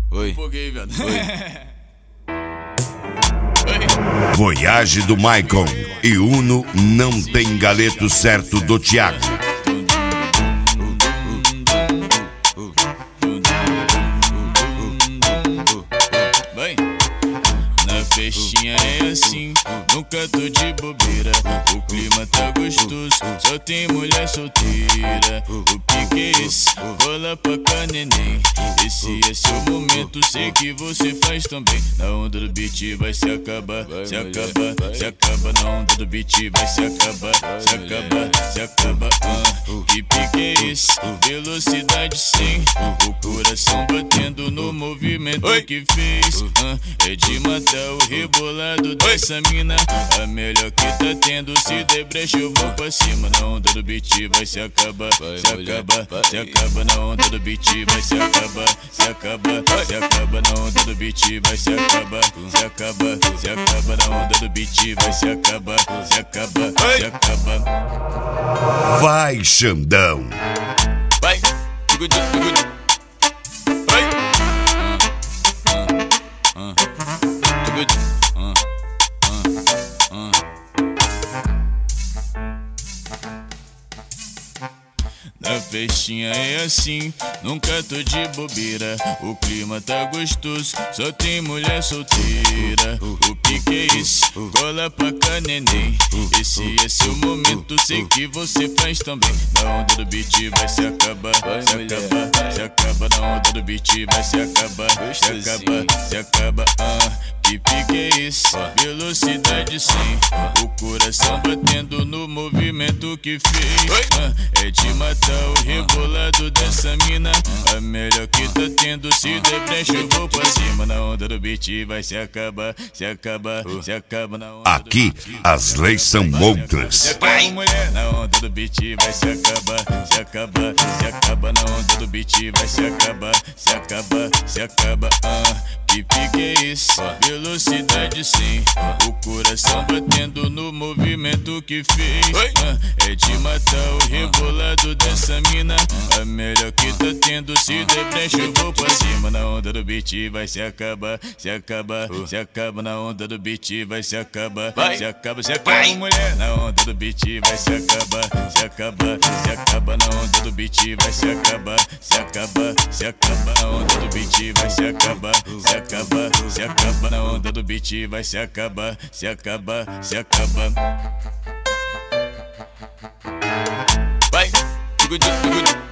Oi. Buguei, viado. Voyage do Maicon e Uno não tem galeto certo do Thiago. Na festinha é assim, nunca tô de bobeira. O clima tá gostoso, só tem mulher solteira. O pique é esse, rola pra cá, neném. Esse é seu momento, sei que você faz também. Na onda do beat vai se acabar, se acaba, se acaba. Na onda do beat vai se acabar, se acaba, se acaba. Que pique é esse? Velocidade 100, o coração batendo no movimento que fez. É de matar o rebolado dessa mina, a melhor que tá tendo. Se der brecha eu vou pra cima. Na onda do beat vai se acabar, se acaba, se acaba. Na onda do beat vai se acabar, se acaba, se acaba. Na onda do beat vai se acabar, se acaba, se acaba. Na onda do beat vai se acabar, se acaba, se acaba. Vai, Xandão. Vai, Na festinha é assim, nunca tô de bobeira. O clima tá gostoso, só tem mulher solteira. O pique é esse? Cola pra cá, neném. Esse é seu momento, sei que você faz também. Na onda do beat vai se acabar, se acaba, se acaba. Na onda do beat vai se acabar, se acaba, se acaba. Que pique é esse? Velocidade 100, o coração batendo no movimento que fez. É de matar o rebolado dessa mina, a melhor que tá tendo. Se der brecha eu vou pra cima. Na onda do beat vai se acabar, se acaba, se acaba. Na onda Aqui as leis são outras. Na onda do beat vai se acabar, se acaba, se acaba. Na onda do beat vai se acabar, se acaba, se acaba. Que pique é esse? Velocidade 100, o coração batendo no movimento que fez. É de matar o rebolado dessa mina, a melhor que tá tendo. Se der brecha eu vou pra cima. Na onda do beat vai se acabar, se acaba, se acaba. Na onda do beat vai se acabar, se acaba, se acaba. Mulher, na onda do beat vai se acabar, se acaba, se acaba. Na onda do beat vai se acabar, se acaba, se acaba. Na onda do beat vai se acabar, se acaba, se acaba. Na onda do beat vai se acabar, se acaba, se acaba. Vai,